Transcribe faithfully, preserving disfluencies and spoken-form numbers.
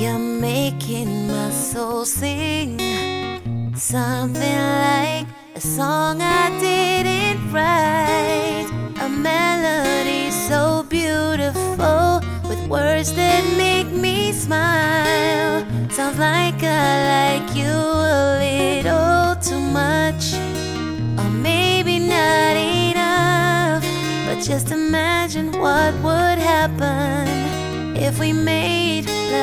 You're making my soul sing something like a song I didn't write, a melody so beautiful with words that make me smile. Sounds like I like you a little too much, or maybe not enough. But just imagine what would happen if we made love.